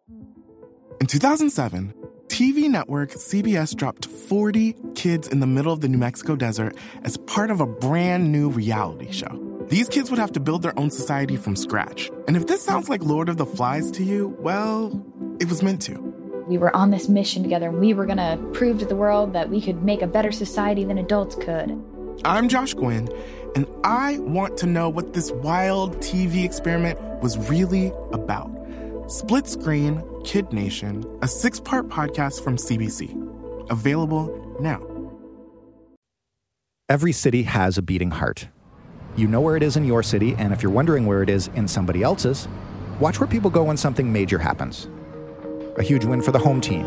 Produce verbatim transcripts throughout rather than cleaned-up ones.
In two thousand seven, T V network C B S dropped forty kids in the middle of the New Mexico desert as part of a brand new reality show. These kids would have to build their own society from scratch. And if this sounds like Lord of the Flies to you, well, it was meant to. We were on this mission together, and we were going to prove to the world that we could make a better society than adults could. I'm Josh Gwynn, and I want to know what this wild T V experiment was really about. Split Screen, Kid Nation, a six-part podcast from C B C. Available now. Every city has a beating heart. You know where it is in your city, and if you're wondering where it is in somebody else's, watch where people go when something major happens. A huge win for the home team.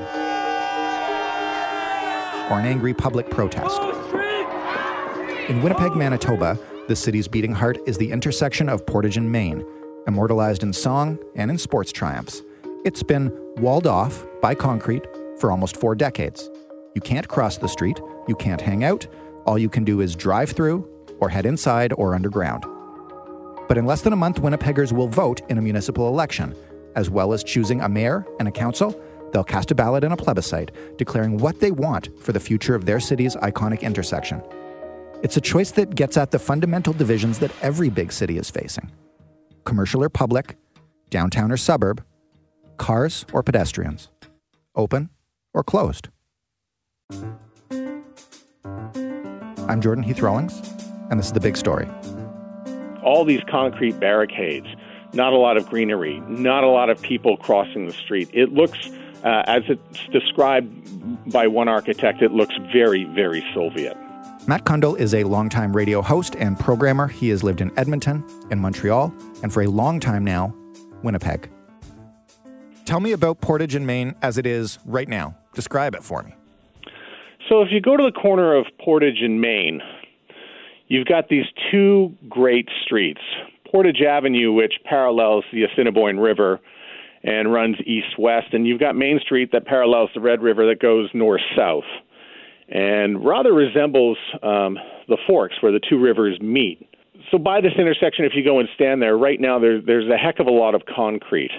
Or an angry public protest. In Winnipeg, Manitoba, the city's beating heart is the intersection of Portage and Main, immortalized in song and in sports triumphs. It's been walled off by concrete for almost four decades. You can't cross the street, you can't hang out, all you can do is drive through or head inside or underground. But in less than a month, Winnipeggers will vote in a municipal election. As well as choosing a mayor and a council, they'll cast a ballot in a plebiscite, declaring what they want for the future of their city's iconic intersection. It's a choice that gets at the fundamental divisions that every big city is facing. Commercial or public, downtown or suburb, cars or pedestrians, open or closed. I'm Jordan Heath Rawlings, and this is The Big Story. All these concrete barricades, not a lot of greenery, not a lot of people crossing the street. It looks, uh, as it's described by one architect, it looks very, very Soviet. Matt Kundle is a longtime radio host and programmer. He has lived in Edmonton, in Montreal, and for a long time now, Winnipeg. Tell me about Portage and Main as it is right now. Describe it for me. So if you go to the corner of Portage and Main, you've got these two great streets. Portage Avenue, which parallels the Assiniboine River and runs east-west, and you've got Main Street that parallels the Red River that goes north-south, and rather resembles um, the Forks where the two rivers meet. So by this intersection, if you go and stand there, right now there, there's a heck of a lot of concrete,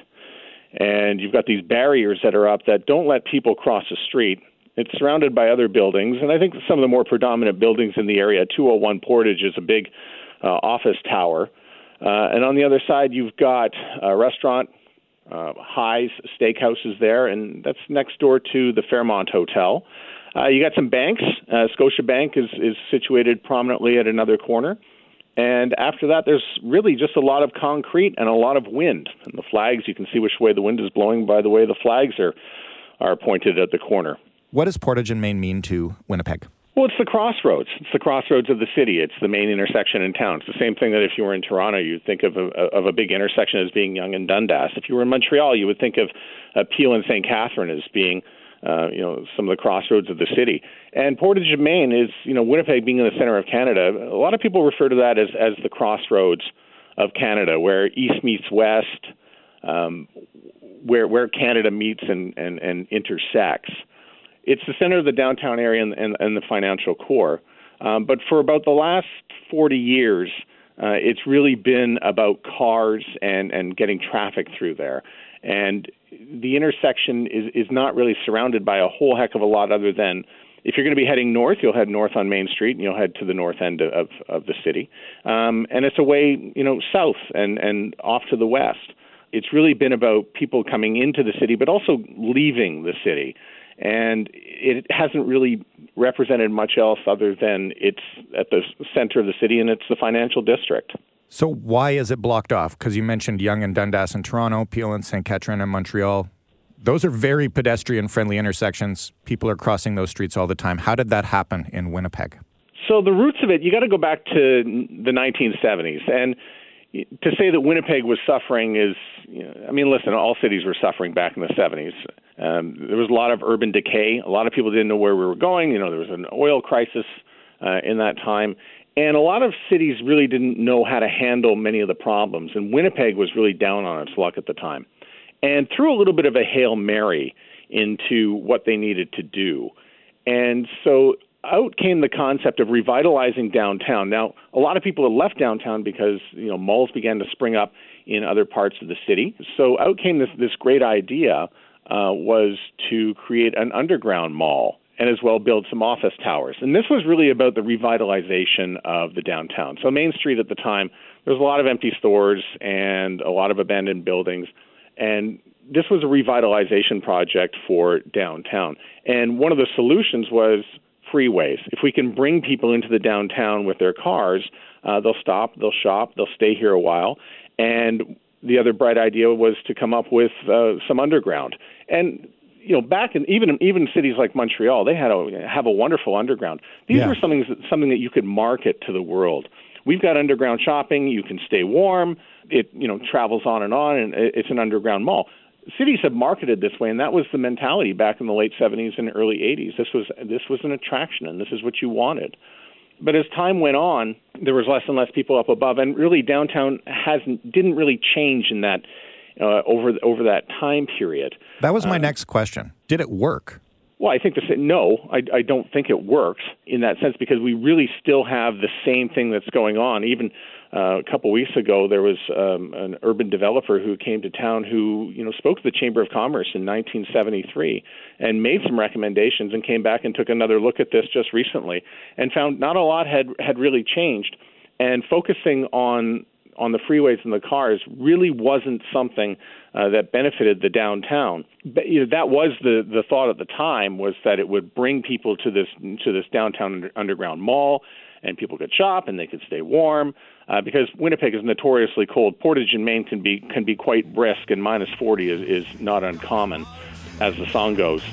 and you've got these barriers that are up that don't let people cross the street. It's surrounded by other buildings, and I think some of the more predominant buildings in the area, two oh one Portage is a big uh, office tower. Uh, and on the other side, you've got a restaurant, uh, High's Steakhouse is there, and that's next door to the Fairmont Hotel. Uh, you got some banks. Uh, Scotiabank is, is situated prominently at another corner. And after that, there's really just a lot of concrete and a lot of wind. And the flags, you can see which way the wind is blowing by the way the flags are, are pointed at the corner. What does Portage and Main mean to Winnipeg? Well, it's the crossroads. It's the crossroads of the city. It's the main intersection in town. It's the same thing that if you were in Toronto, you'd think of a, of a big intersection as being Yonge and Dundas. If you were in Montreal, you would think of uh, Peel and Saint Catherine as being, uh, you know, some of the crossroads of the city. And Portage and Main is, you know, Winnipeg being in the center of Canada. A lot of people refer to that as, as the crossroads of Canada, where east meets west, um, where where Canada meets and, and, and intersects. It's the center of the downtown area and, and, and the financial core. Um, but for about the last forty years, uh, it's really been about cars and, and getting traffic through there. And the intersection is, is not really surrounded by a whole heck of a lot other than if you're going to be heading north, you'll head north on Main Street and you'll head to the north end of, of the city. Um, and it's away, you know, south and, and off to the west. It's really been about people coming into the city, but also leaving the city. And it hasn't really represented much else other than it's at the center of the city and it's the financial district. So why is it blocked off? Because you mentioned Yonge and Dundas in Toronto, Peel and Saint Catherine in Montreal. Those are very pedestrian-friendly intersections. People are crossing those streets all the time. How did that happen in Winnipeg? So the roots of it, you got to go back to the nineteen seventies. And to say that Winnipeg was suffering is, you know, I mean, listen, all cities were suffering back in the seventies. Um, there was a lot of urban decay. A lot of people didn't know where we were going. You know, there was an oil crisis uh, in that time. And a lot of cities really didn't know how to handle many of the problems. And Winnipeg was really down on its luck at the time. And threw a little bit of a Hail Mary into what they needed to do. And so out came the concept of revitalizing downtown. Now, a lot of people had left downtown because, you know, malls began to spring up in other parts of the city. So out came this, this great idea uh, was to create an underground mall and as well build some office towers. And this was really about the revitalization of the downtown. So Main Street at the time, there was a lot of empty stores and a lot of abandoned buildings. And this was a revitalization project for downtown. And one of the solutions was freeways. If we can bring people into the downtown with their cars, uh, they'll stop, they'll shop, they'll stay here a while. And the other bright idea was to come up with uh, some underground. And you know, back in even even cities like Montreal, they had a have a wonderful underground. These yeah. were something something that you could market to the world. We've got underground shopping. You can stay warm. It you know travels on and on, and it's an underground mall. Cities have marketed this way, and that was the mentality back in the late seventies and early eighties. This was this was an attraction, and this is what you wanted. But as time went on, there was less and less people up above, and really downtown hasn't didn't really change in that uh, over over that time period. That was my um, next question. Did it work? Well, I think to say no, I, I don't think it works in that sense because we really still have the same thing that's going on. Even uh, a couple weeks ago, there was um, an urban developer who came to town who, you know, spoke to the Chamber of Commerce in nineteen seventy-three and made some recommendations and came back and took another look at this just recently and found not a lot had had really changed. And focusing on on the freeways and the cars really wasn't something uh, that benefited the downtown. But, you know, that was the, the thought at the time, was that it would bring people to this to this downtown under, underground mall, and people could shop and they could stay warm. Uh, because Winnipeg is notoriously cold. Portage in Maine can be can be quite brisk, and minus forty is, is not uncommon, as the song goes.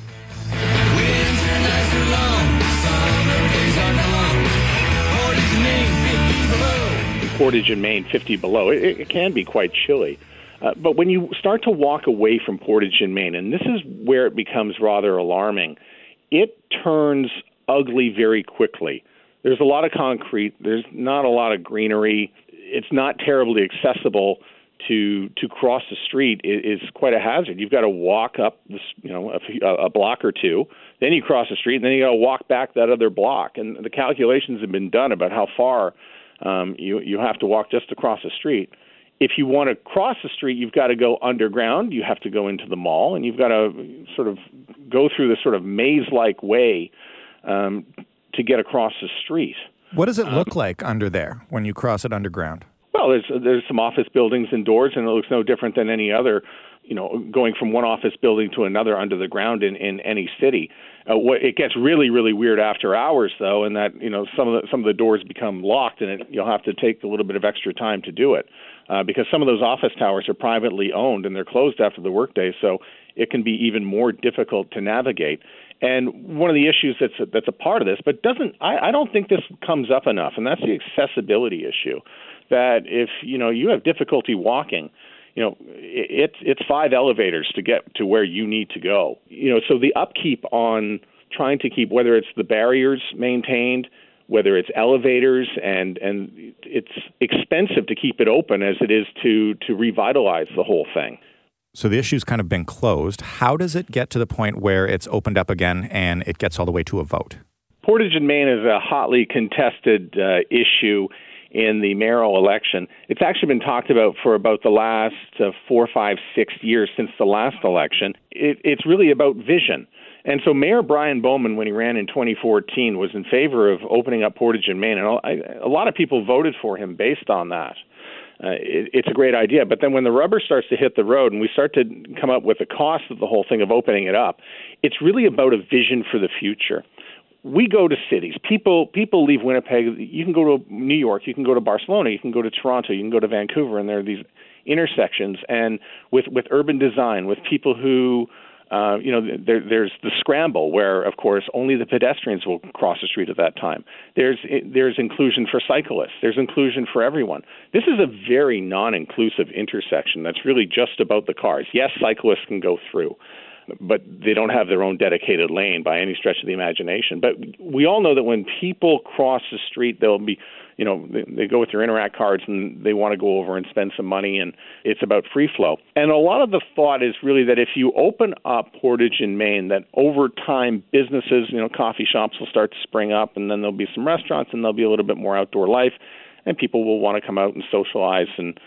Winter nights are long, summer days are long. Portage in Maine, fifty below. Portage in Maine, fifty below. It, it can be quite chilly. Uh, but when you start to walk away from Portage in Maine, and this is where it becomes rather alarming, it turns ugly very quickly. There's a lot of concrete. There's not a lot of greenery. It's not terribly accessible. To to cross the street is, is quite a hazard. You've got to walk up, this, you know, a, a block or two. Then you cross the street, and then you got to walk back that other block. And the calculations have been done about how far um, you you have to walk just to cross the street. If you want to cross the street, you've got to go underground. You have to go into the mall, and you've got to sort of go through this sort of maze-like way um, to get across the street. What does it look um, like under there when you cross it underground? Well, there's there's some office buildings indoors, and it looks no different than any other, you know, going from one office building to another under the ground in, in any city. Uh, what, it gets really, really weird after hours, though, in that, you know, some of the, some of the doors become locked, and it, you'll have to take a little bit of extra time to do it uh, because some of those office towers are privately owned, and they're closed after the workday, so it can be even more difficult to navigate. And one of the issues that's a, that's a part of this, but doesn't I, I don't think this comes up enough, and that's the accessibility issue. That if you know you have difficulty walking, you know it's it's five elevators to get to where you need to go. You know, so the upkeep on trying to keep, whether it's the barriers maintained, whether it's elevators, and and it's expensive to keep it open as it is to to revitalize the whole thing. So the issue's kind of been closed. How does it get to the point where it's opened up again and it gets all the way to a vote? Portage in Maine is a hotly contested uh, issue in the mayoral election. It's actually been talked about for about the last uh, four, five, six years since the last election. It, it's really about vision. And so Mayor Brian Bowman, when he ran in twenty fourteen, was in favor of opening up Portage in Maine, and a, a lot of people voted for him based on that. Uh, it, it's a great idea. But then when the rubber starts to hit the road and we start to come up with the cost of the whole thing of opening it up, it's really about a vision for the future. We go to cities. People people leave Winnipeg. You can go to New York. You can go to Barcelona. You can go to Toronto. You can go to Vancouver. And there are these intersections. And with, with urban design, with people who, uh, you know, there, there's the scramble where, of course, only the pedestrians will cross the street at that time. There's there's inclusion for cyclists. There's inclusion for everyone. This is a very non-inclusive intersection that's really just about the cars. Yes, cyclists can go through, but they don't have their own dedicated lane by any stretch of the imagination. But we all know that when people cross the street, they'll be, you know, they, they go with their Interac cards and they want to go over and spend some money, and it's about free flow. And a lot of the thought is really that if you open up Portage in Maine, that over time businesses, you know, coffee shops will start to spring up, and then there'll be some restaurants, and there'll be a little bit more outdoor life, and people will want to come out and socialize and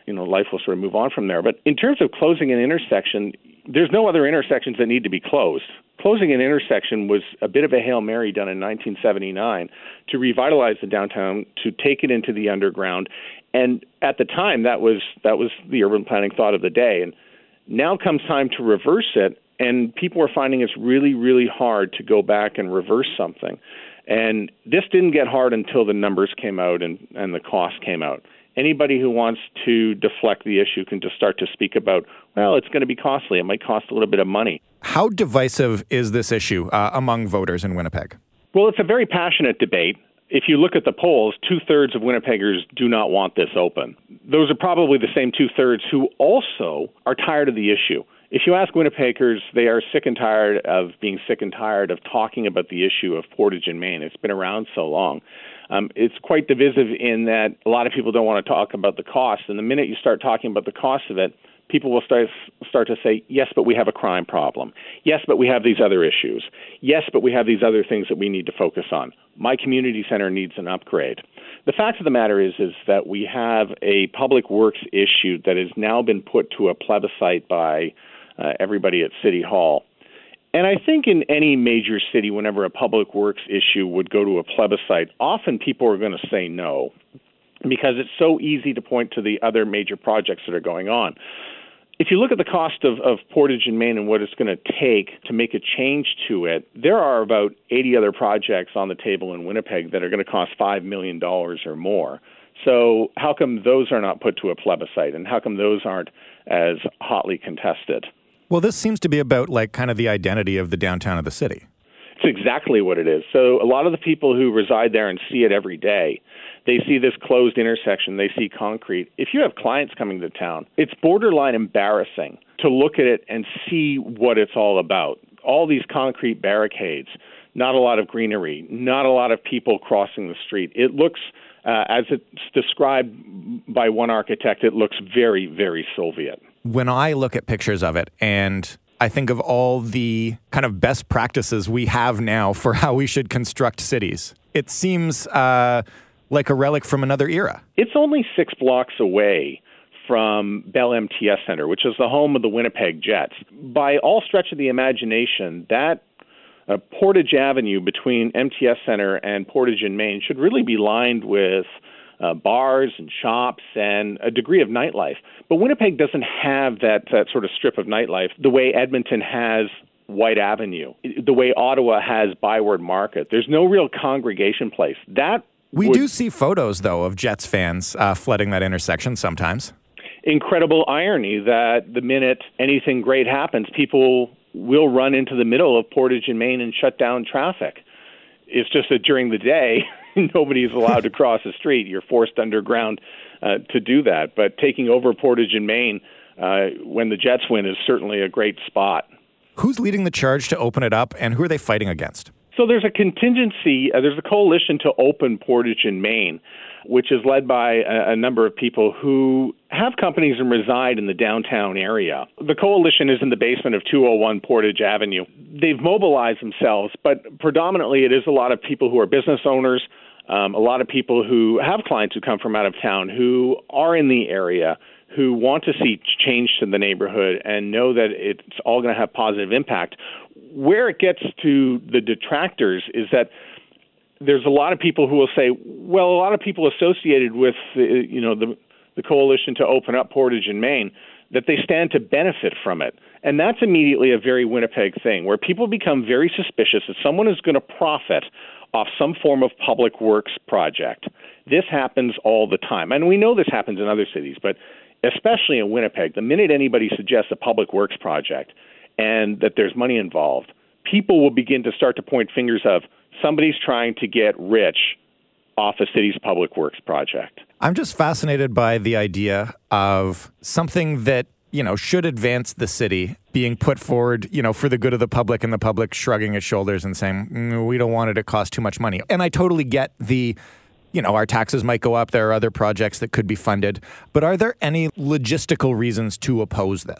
you know, life will sort of move on from there. But in terms of closing an intersection, there's no other intersections that need to be closed. Closing an intersection was a bit of a Hail Mary done in nineteen seventy-nine to revitalize the downtown, to take it into the underground. And at the time, that was that was the urban planning thought of the day. And now comes time to reverse it, and people are finding it's really, really hard to go back and reverse something. And this didn't get hard until the numbers came out and, and the cost came out. Anybody who wants to deflect the issue can just start to speak about, well, it's going to be costly. It might cost a little bit of money. How divisive is this issue uh, among voters in Winnipeg? Well, it's a very passionate debate. If you look at the polls, two-thirds of Winnipeggers do not want this open. Those are probably the same two-thirds who also are tired of the issue. If you ask Winnipeggers, they are sick and tired of being sick and tired of talking about the issue of Portage and Main. It's been around so long. Um, it's quite divisive in that a lot of people don't want to talk about the cost. And the minute you start talking about the cost of it, people will start start to say, yes, but we have a crime problem. Yes, but we have these other issues. Yes, but we have these other things that we need to focus on. My community center needs an upgrade. The fact of the matter is, is that we have a public works issue that has now been put to a plebiscite by uh, everybody at City Hall. And I think in any major city, whenever a public works issue would go to a plebiscite, often people are going to say no, because it's so easy to point to the other major projects that are going on. If you look at the cost of, of Portage and Main and what it's going to take to make a change to it, there are about eighty other projects on the table in Winnipeg that are going to cost five million dollars or more. So how come those are not put to a plebiscite, and how come those aren't as hotly contested? Well, this seems to be about like kind of the identity of the downtown of the city. It's exactly what it is. So a lot of the people who reside there and see it every day, they see this closed intersection, they see concrete. If you have clients coming to town, it's borderline embarrassing to look at it and see what it's all about. All these concrete barricades, not a lot of greenery, not a lot of people crossing the street. It looks, uh, as it's described by one architect, it looks very, very Soviet. When I look at pictures of it and I think of all the kind of best practices we have now for how we should construct cities, it seems uh, like a relic from another era. It's only six blocks away from Bell M T S Center, which is the home of the Winnipeg Jets. By all stretch of the imagination, that uh, Portage Avenue between M T S Center and Portage and Main should really be lined with Uh, bars and shops and a degree of nightlife. But Winnipeg doesn't have that, that sort of strip of nightlife the way Edmonton has White Avenue, the way Ottawa has Byward Market. There's no real congregation place. That We would, do see photos, though, of Jets fans uh, flooding that intersection sometimes. Incredible irony that the minute anything great happens, people will run into the middle of Portage and Main and shut down traffic. It's just that during the day, nobody is allowed to cross the street. You're forced underground uh, to do that. But taking over Portage and Main uh, when the Jets win is certainly a great spot. Who's leading the charge to open it up, and who are they fighting against? So there's a contingency, uh, there's a coalition to open Portage and Main, which is led by a, a number of people who have companies and reside in the downtown area. The coalition is in the basement of two oh one Portage Avenue. They've mobilized themselves, but predominantly it is a lot of people who are business owners, um, a lot of people who have clients who come from out of town, who are in the area, who want to see change to the neighborhood and know that it's all going to have positive impact. Where it gets to the detractors is that there's a lot of people who will say, well, a lot of people associated with, uh, you know, the, the coalition to open up Portage and Main, that they stand to benefit from it. And that's immediately a very Winnipeg thing, where people become very suspicious that someone is going to profit off some form of public works project. This happens all the time. And we know this happens in other cities, but especially in Winnipeg, the minute anybody suggests a public works project and that there's money involved, people will begin to start to point fingers of somebody's trying to get rich off a city's public works project. I'm just fascinated by the idea of something that, you know, should advance the city being put forward, you know, for the good of the public, and the public shrugging its shoulders and saying, mm, we don't want it to cost too much money. And I totally get the, you know, our taxes might go up. There are other projects that could be funded. But are there any logistical reasons to oppose this?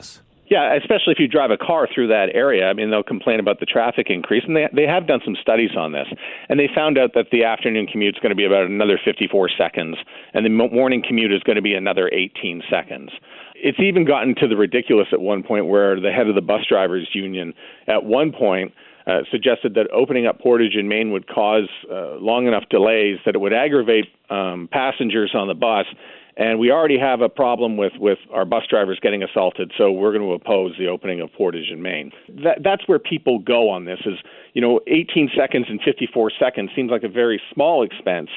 Yeah, especially if you drive a car through that area. I mean, they'll complain about the traffic increase, and they they have done some studies on this. And they found out that the afternoon commute is going to be about another fifty-four seconds, and the morning commute is going to be another eighteen seconds. It's even gotten to the ridiculous at one point where the head of the bus drivers union at one point uh, suggested that opening up Portage and Main would cause uh, long enough delays that it would aggravate um, passengers on the bus. And we already have a problem with, with our bus drivers getting assaulted, so we're going to oppose the opening of Portage and Main. That, that's where people go on this is, you know, eighteen seconds and fifty-four seconds seems like a very small expense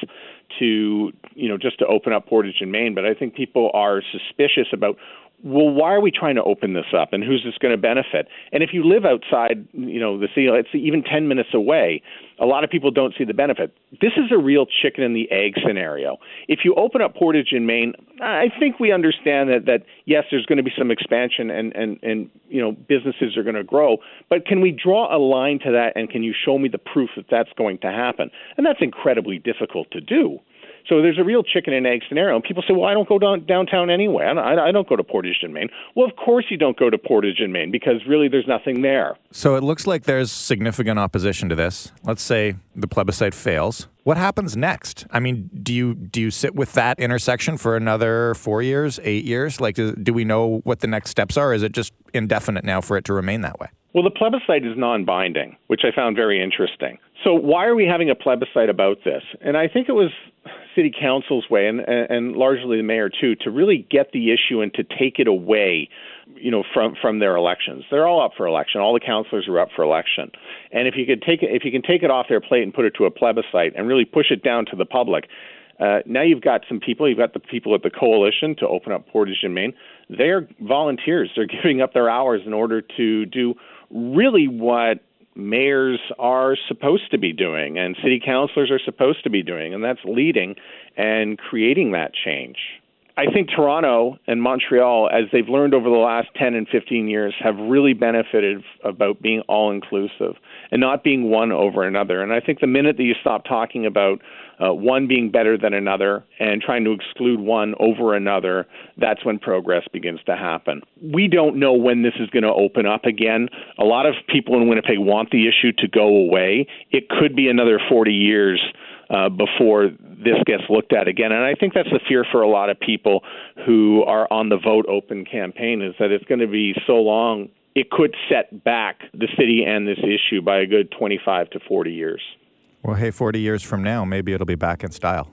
to, you know, just to open up Portage and Main. But I think people are suspicious about, well, why are we trying to open this up, and who's this going to benefit? And if you live outside, you know, the city, it's even ten minutes away, a lot of people don't see the benefit. This is a real chicken and the egg scenario. If you open up Portage and Main, I think we understand that, that yes, there's going to be some expansion and, and, and, you know, businesses are going to grow, but can we draw a line to that, and can you show me the proof that that's going to happen? And that's incredibly difficult to do. So there's a real chicken and egg scenario. And people say, well, I don't go down, downtown anyway. I don't, I don't go to Portage and Main. Well, of course you don't go to Portage and Main because really there's nothing there. So it looks like there's significant opposition to this. Let's say the plebiscite fails. What happens next? I mean, do you do you sit with that intersection for another four years, eight years? Like, do, do we know what the next steps are? Or is it just indefinite now for it to remain that way? Well, the plebiscite is non-binding, which I found very interesting. So why are we having a plebiscite about this? And I think it was City Council's way, and, and largely the mayor too, to really get the issue and to take it away, you know, from, from their elections. They're all up for election. All the councillors are up for election. And if you could take it, if you can take it off their plate and put it to a plebiscite and really push it down to the public, uh, now you've got some people. You've got the people at the coalition to open up Portage and Main. They're volunteers. They're giving up their hours in order to do really what mayors are supposed to be doing and city councilors are supposed to be doing, and that's leading and creating that change. I think Toronto and Montreal, as they've learned over the last ten and fifteen years, have really benefited about being all-inclusive and not being one over another. And I think the minute that you stop talking about uh, one being better than another and trying to exclude one over another, that's when progress begins to happen. We don't know when this is going to open up again. A lot of people in Winnipeg want the issue to go away. It could be another forty years Uh, before this gets looked at again. And I think that's the fear for a lot of people who are on the Vote Open campaign, is that it's going to be so long, it could set back the city and this issue by a good twenty-five to forty years. Well, hey, forty years from now, maybe it'll be back in style.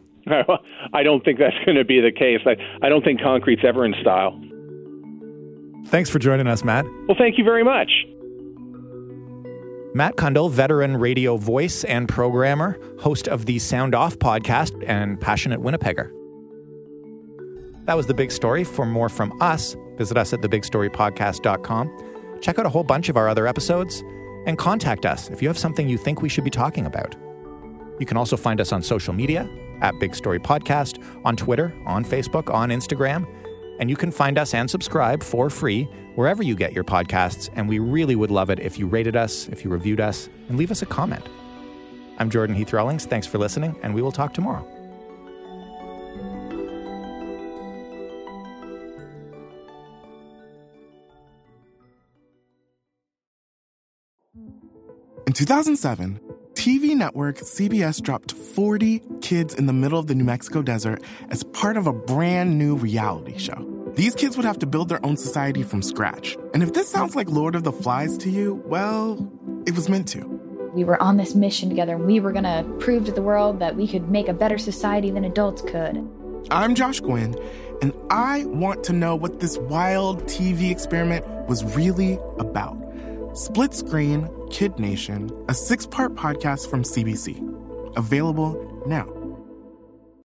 I don't think that's going to be the case. I, I don't think concrete's ever in style. Thanks for joining us, Matt. Well, thank you very much. Matt Kundle, veteran radio voice and programmer, host of the Sound Off podcast and passionate Winnipegger. That was The Big Story. For more from us, visit us at the big story podcast dot com. Check out a whole bunch of our other episodes and contact us if you have something you think we should be talking about. You can also find us on social media at Big Story Podcast, on Twitter, on Facebook, on Instagram. And you can find us and subscribe for free wherever you get your podcasts. And we really would love it if you rated us, if you reviewed us, and leave us a comment. I'm Jordan Heath Rawlings. Thanks for listening, and we will talk tomorrow. In two thousand seven, T V network C B S dropped forty kids in the middle of the New Mexico desert as part of a brand new reality show. These kids would have to build their own society from scratch. And if this sounds like Lord of the Flies to you, well, it was meant to. We were on this mission together, and we were going to prove to the world that we could make a better society than adults could. I'm Josh Gwynn, and I want to know what this wild T V experiment was really about. Split Screen, Kid Nation, a six-part podcast from C B C. Available now.